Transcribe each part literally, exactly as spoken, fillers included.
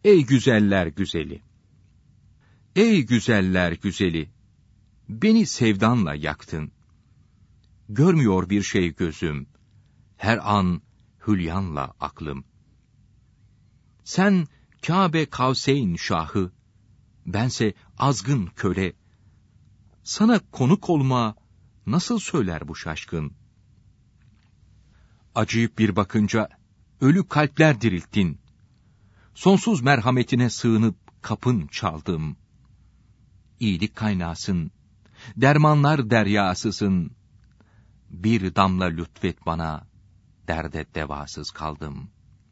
Ey güzeller güzeli! Ey güzeller güzeli! Beni sevdanla yaktın. Görmüyor bir şey gözüm, her an hülyanla aklım. Sen Kâbe Kavseyn şahı, bense azgın köle. Sana konuk olma nasıl söyler bu şaşkın? Acıyıp bir bakınca ölü kalpler dirilttin. Sonsuz merhametine sığınıp kapın çaldım. İyilik kaynağısın, dermanlar deryasısın. Bir damla lütfet bana, derde devasız kaldım.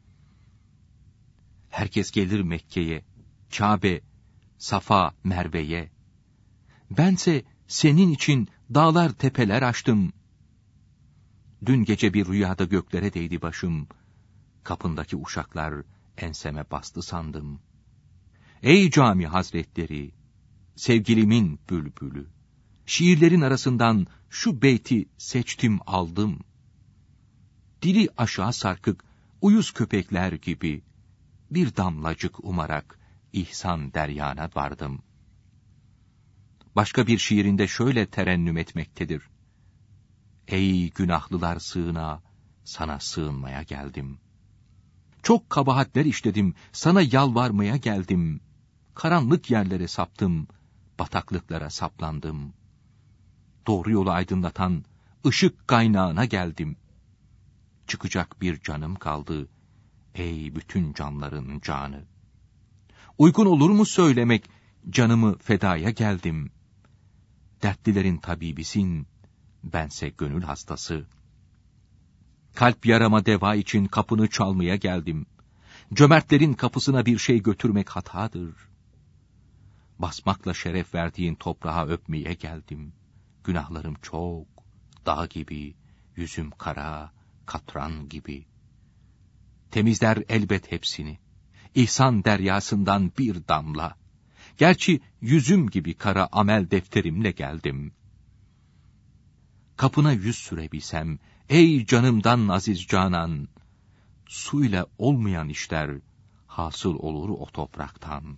Herkes gelir Mekke'ye, Kâbe, Safa, Merve'ye. Bense senin için dağlar tepeler aştım. Dün gece bir rüyada göklere değdi başım. Kapındaki uşaklar enseme bastı sandım. Ey cami hazretleri, sevgilimin bülbülü, şiirlerin arasından şu beyti seçtim aldım. Dili aşağı sarkık, uyuz köpekler gibi, bir damlacık umarak ihsan deryana vardım. Başka bir şiirinde şöyle terennüm etmektedir. Ey günahlılar sığınağı, sana sığınmaya geldim. Çok kabahatler işledim, sana yalvarmaya geldim. Karanlık yerlere saptım, bataklıklara saplandım. Doğru yolu aydınlatan ışık kaynağına geldim. Çıkacak bir canım kaldı, ey bütün canların canı. Uygun olur mu söylemek, canımı fedaya geldim. Dertlilerin tabibisin, bense gönül hastası. Kalp yarama deva için kapını çalmaya geldim. Cömertlerin kapısına bir şey götürmek hatadır. Basmakla şeref verdiğin toprağa öpmeye geldim. Günahlarım çok, dağ gibi, yüzüm kara, katran gibi. Temizler elbet hepsini. İhsan deryasından bir damla. Gerçi yüzüm gibi kara amel defterimle geldim. Kapına yüz sürebilsem, ey canımdan aziz canan, suyla olmayan işler hasıl olur o topraktan.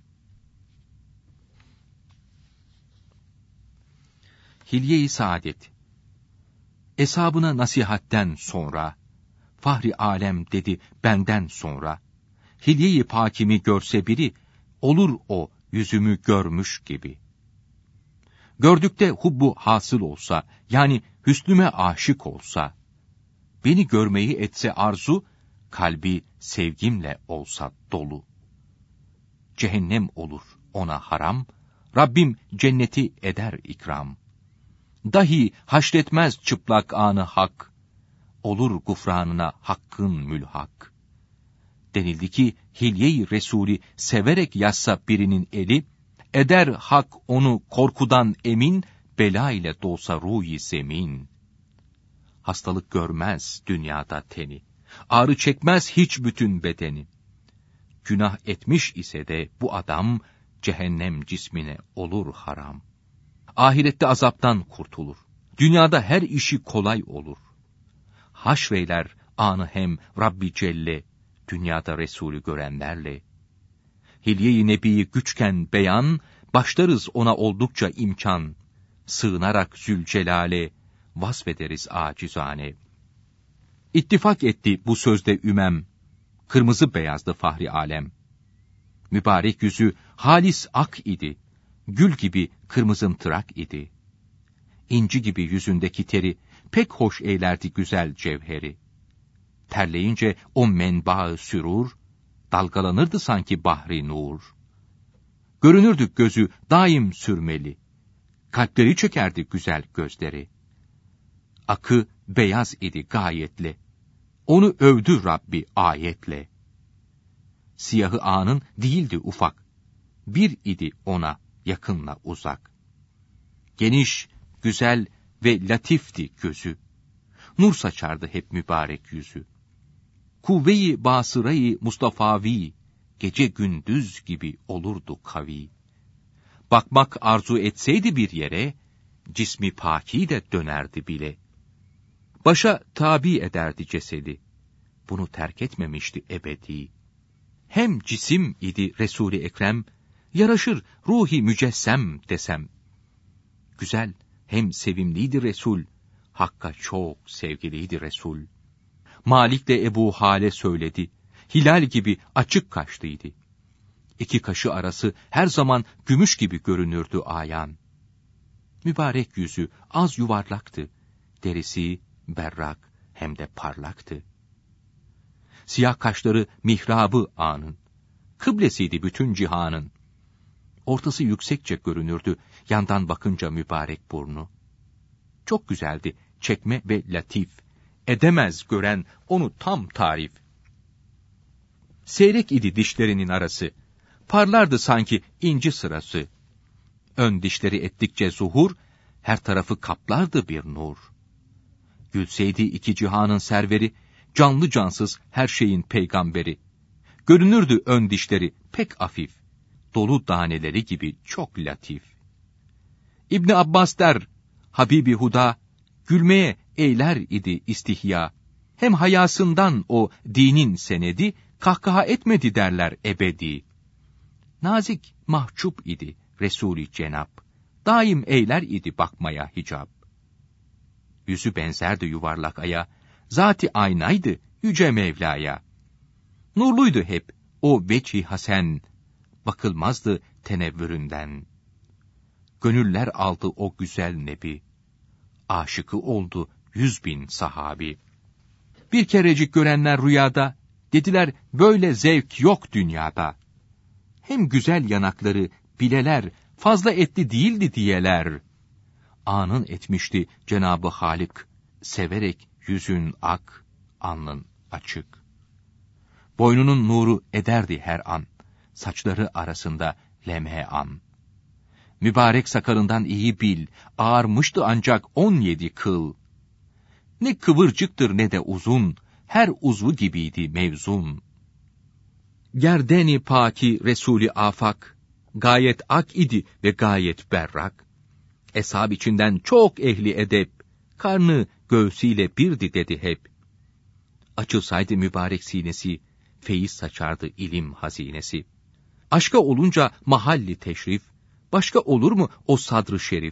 Hilye-i Saadet. Eshabına nasihatten sonra, Fahri alem dedi benden sonra, Hilye-i Pakimi görse biri, olur o yüzümü görmüş gibi. Gördükte hubbu hasıl olsa, yani hüsnüme aşık olsa, beni görmeyi etse arzu, kalbi sevgimle olsa dolu. Cehennem olur ona haram, Rabbim cenneti eder ikram. Dahi haşretmez çıplak anı hak, olur gufranına hakkın mülhak. Denildi ki, Hilye-i Resulü severek yazsa birinin eli, eder hak onu korkudan emin, bela ile dolsa ruh-i zemin. Hastalık görmez dünyada teni, ağrı çekmez hiç bütün bedeni. Günah etmiş ise de bu adam, cehennem cismine olur haram. Ahirette azaptan kurtulur, dünyada her işi kolay olur. Haşreyler anı hem Rabbi Celle, dünyada Resulü görenlerle. Hilye-i Nebi'yi güçken beyan, başlarız ona oldukça imkan. Sığınarak Zülcelal'e, vasfederiz acizane. İttifak etti bu sözde ümem, kırmızı beyazdı Fahri alem. Mübarek yüzü halis ak idi, gül gibi kırmızımtırak idi. İnci gibi yüzündeki teri, pek hoş eylerdi güzel cevheri. Terleyince o menba-ı sürur, dalgalanırdı sanki bahri nur. Görünürdü gözü daim sürmeli, kalpleri çekerdi güzel gözleri. Akı beyaz idi gayetle, onu övdü Rabbi ayetle. Siyahı anın değildi ufak, bir idi ona yakınla uzak. Geniş, güzel ve latifti gözü, nur saçardı hep mübarek yüzü. Kuvve-i basırayı Mustafavi, gece gündüz gibi olurdu kavi. Bakmak arzu etseydi bir yere, cismi paki de dönerdi bile. Başa tabi ederdi cesedi, bunu terk etmemişti ebedi. hem cisim idi Resul-i Ekrem, yaraşır ruhi mücessem desem. Güzel, hem sevimliydi Resul, Hakk'a çok sevgiliydi Resul. Malik de Ebu Hale söyledi, hilal gibi açık kaşlıydı. İki kaşı arası her zaman gümüş gibi görünürdü ayan. Mübarek yüzü az yuvarlaktı, derisi berrak hem de parlaktı. Siyah kaşları mihrabı anın, kıblesiydi bütün cihanın. Ortası yüksekçe görünürdü, yandan bakınca mübarek burnu. Çok güzeldi, çekme ve latif, edemez gören onu tam tarif. Seyrek idi dişlerinin arası, parlardı sanki inci sırası. Ön dişleri ettikçe zuhur, her tarafı kaplardı bir nur. Gülseydi iki cihanın serveri, canlı cansız her şeyin peygamberi. Görünürdü ön dişleri pek hafif, dolu taneleri gibi çok latif. İbni Abbas der, Habibi Huda, gülmeye eyler idi istihya. Hem hayasından o dinin senedi, kahkaha etmedi derler ebedi. Nazik, mahcup idi Resul-i Cenab, daim eyler idi bakmaya hicap. Yüzü benzerdi yuvarlak aya, zat-ı aynaydı yüce Mevla'ya. Nurluydu hep o veçhi hasen, bakılmazdı tenevvüründen. Gönüller aldı o güzel nebi, aşıkı oldu yüz bin sahabi. Bir kerecik görenler rüyada, dediler böyle zevk yok dünyada. Hem güzel yanakları bileler, fazla etli değildi diyeler. Anın etmişti Cenab-ı Halik, severek yüzün ak, alnın açık. Boynunun nuru ederdi her an, saçları arasında lemhe an. Mübarek sakalından iyi bil, ağarmıştı ancak on yedi kıl. Ne kıvırcıktır ne de uzun, her uzvu gibiydi mevzun. Gerdeni paki Resul-i Afak, gayet ak idi ve gayet berrak. Eshab içinden çok ehli edep, karnı göğsüyle birdi dedi hep. Açılsaydı mübarek sinesi, feyiz saçardı ilim hazinesi. Aşka olunca mahalli teşrif, başka olur mu o sadr-ı şerif?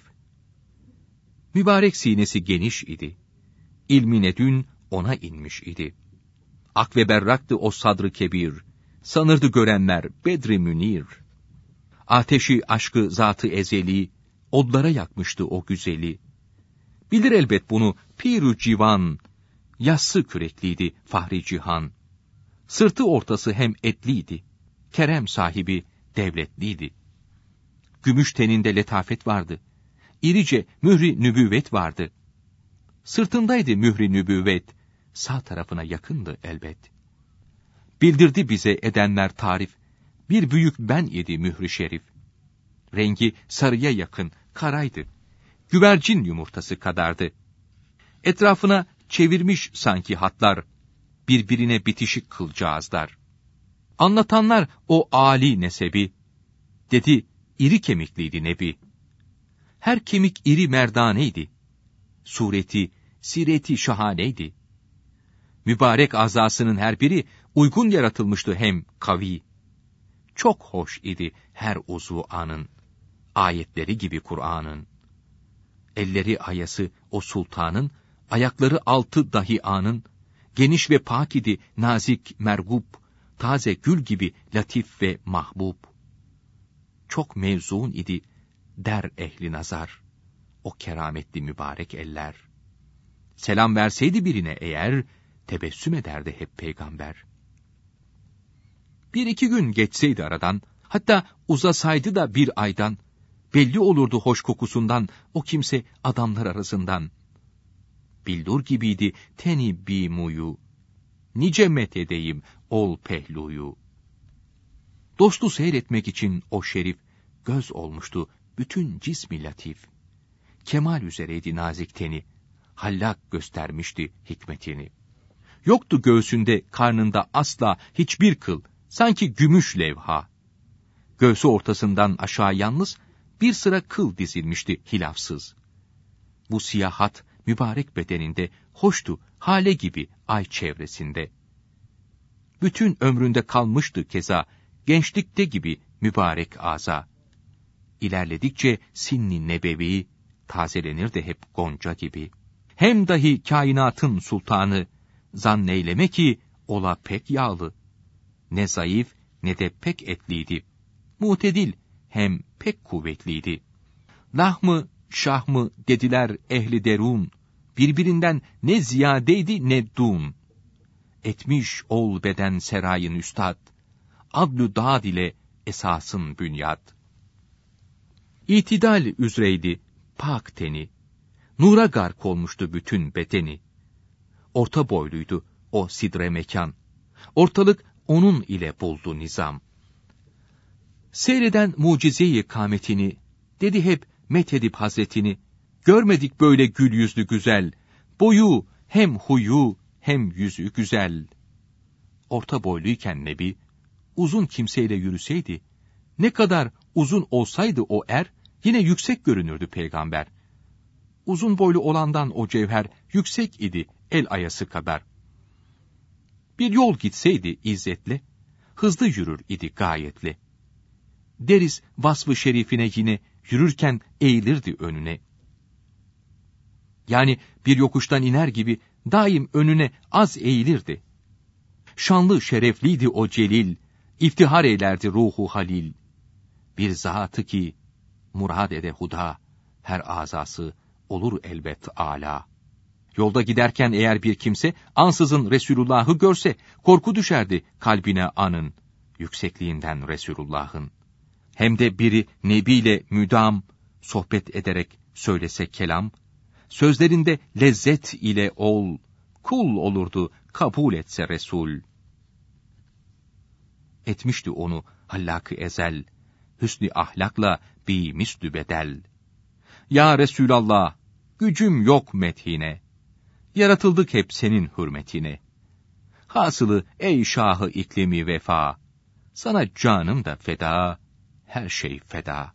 Mübarek sinesi geniş idi, ilmine dün ona inmiş idi. Ak ve berraktı o sadr-ı kebir, sanırdı görenler Bedri Münir. Ateşi aşkı zatı ezeli, odlara yakmıştı o güzeli. Bilir elbet bunu Pir-ü Civan, yassı kürekliydi Fahri Cihan. Sırtı ortası hem etliydi, kerem sahibi devletliydi. Gümüş teninde letafet vardı, irice mühri nübüvvet vardı. Sırtındaydı mühri nübüvvet, sağ tarafına yakındı elbet. Bildirdi bize edenler tarif, bir büyük ben idi mühri şerif. Rengi sarıya yakın, karaydı. Güvercin yumurtası kadardı. Etrafına çevirmiş sanki hatlar, birbirine bitişik kılcağızlar. Anlatanlar o âli nesebi, dedi iri kemikliydi nebi. Her kemik iri merdaneydi. Sureti, sireti şahaneydi. Mübarek azasının her biri uygun yaratılmıştı hem kavi. Çok hoş idi her uzvu anın, ayetleri gibi Kur'an'ın. Elleri ayası o sultanın, ayakları altı dahi anın, geniş ve pak idi nazik mergup, taze gül gibi latif ve mahbub. Çok mevzun idi der ehli nazar, o kerametli mübarek eller. Selam verseydi birine eğer, tebessüm ederdi hep peygamber. Bir iki gün geçseydi aradan, hatta uzasaydı da bir aydan, belli olurdu hoş kokusundan o kimse adamlar arasından. Bildur gibiydi teni bimuyu, nice met edeyim ol pehluyu. Dostu seyretmek için o şerif, göz olmuştu bütün cismi latif. Kemal üzereydi nazik teni, hallak göstermişti hikmetini. Yoktu göğsünde karnında asla hiçbir kıl, sanki gümüş levha. Göğsü ortasından aşağı yalnız bir sıra kıl dizilmişti hilafsız. Bu siyahat mübarek bedeninde hoştu hale gibi ay çevresinde. Bütün ömründe kalmıştı keza, gençlikte gibi mübarek aza. İlerledikçe sinni nebevi, tazelenirdi hep gonca gibi. Hem dahi kainatın sultanı, zanneyleme ki ola pek yağlı. Ne zayıf ne de pek etliydi. Mutedil hem pek kuvvetliydi. Lah mı, şah mı dediler ehli derun, birbirinden ne ziyadeydi ne dun. Etmiş ol beden serayın üstad, adlü dağ ile esasın bünyat. İtidal üzereydi pak teni, nura gark olmuştu bütün bedeni. Orta boyluydu o sidre mekan, ortalık onun ile buldu nizam. Seyreden mucize-i kâmetini, dedi hep methedip hazretini, görmedik böyle gül yüzlü güzel, boyu hem huyu hem yüzü güzel. Orta boyluyken Nebi, uzun kimseyle yürüseydi, ne kadar uzun olsaydı o er, yine yüksek görünürdü peygamber. Uzun boylu olandan o cevher yüksek idi el ayası kadar. Bir yol gitseydi izzetle, hızlı yürür idi gayetle. Deriz vasfı şerifine yine yürürken eğilirdi önüne. Yani bir yokuştan iner gibi daim önüne az eğilirdi. Şanlı şerefliydi o celil, iftihar eylerdi ruhu halil. Bir zatı ki murad ede huda, her azası olur elbet âlâ. Yolda giderken eğer bir kimse ansızın Resulullah'ı görse, korku düşerdi kalbine anın, yüksekliğinden Resulullah'ın. Hem de biri nebiyle müdam, sohbet ederek söylese kelam, sözlerinde lezzet ile ol, kul olurdu kabul etse Resul. Etmişti onu hallak-ı ezel, hüsnü ahlakla bi mislü bedel. Ya Resulallah, gücüm yok methine, yaratıldık hep senin hürmetine. Hasılı ey şahı iklimi vefa, sana canım da feda, her şey feda.